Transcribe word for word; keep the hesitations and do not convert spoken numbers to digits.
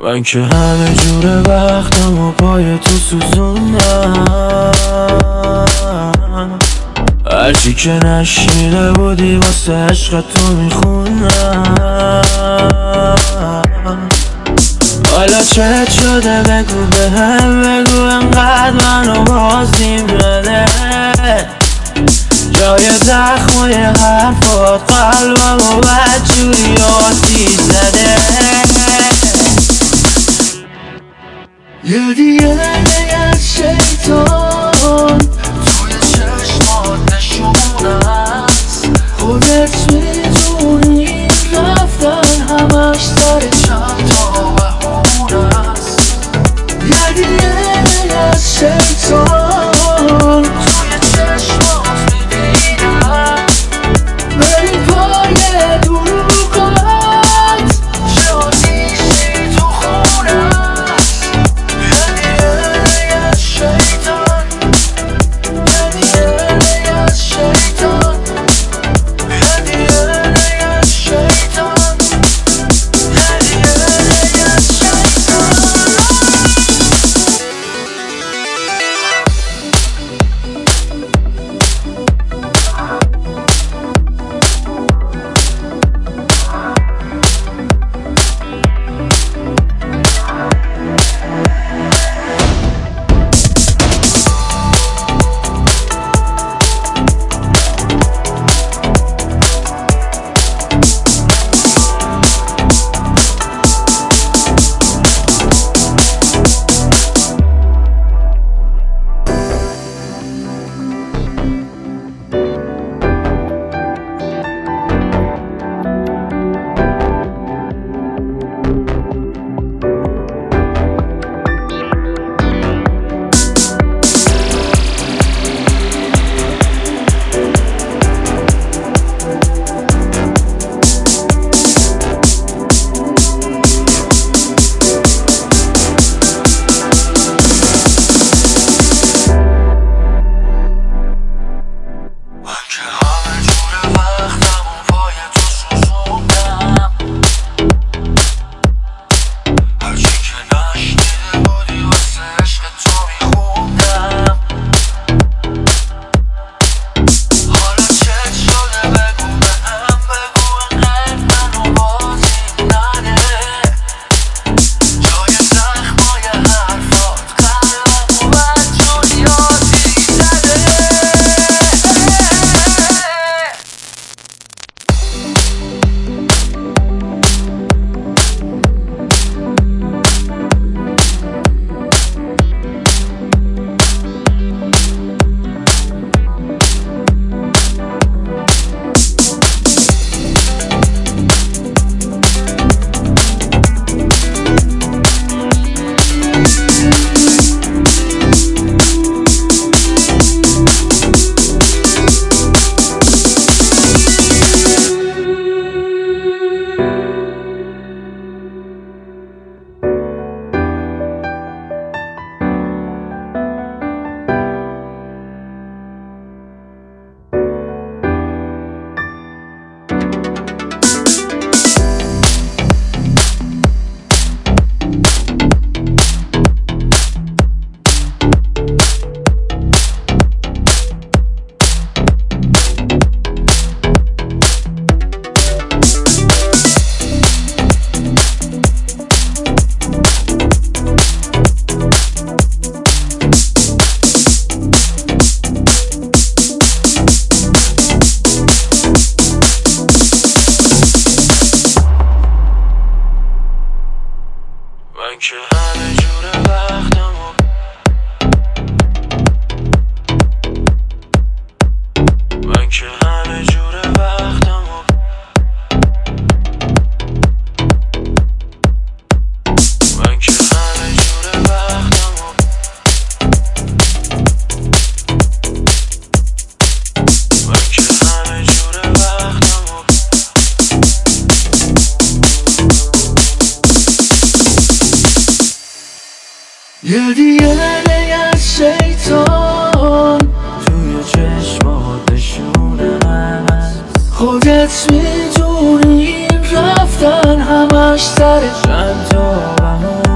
من که همه جور وقتم و پای تو سوزوندم، هرچی که نشنیده بودی واسه عشق تو میخونم. حالا چت شده بگو به هم، بگو انقدر منو بازیم نده، جای زخمای حرفات قلبمو بدجوری آتیش زده. یه دیگه از شیطان توی چشمات نشونه است، خودت میدونی این رفتن همش سر چند تا بهونه است. یه دیگه از شیطان توی چشمات میبینم، ولی پای دروغات چه آتیشی تو خونه است. یه دیگه از شیطان، یه دیگه از شیطان، یه دیگه از شیطان، یه دیگه از شیطان. من که همه جور وقتم و من که همه جور وقتم و من که همه جور وقتم و من که همه جور وقتم و یه دیگه از شیطان توی چشمات نشونه هست، خودت میدونی این رفتن همش سر چند تا بهونه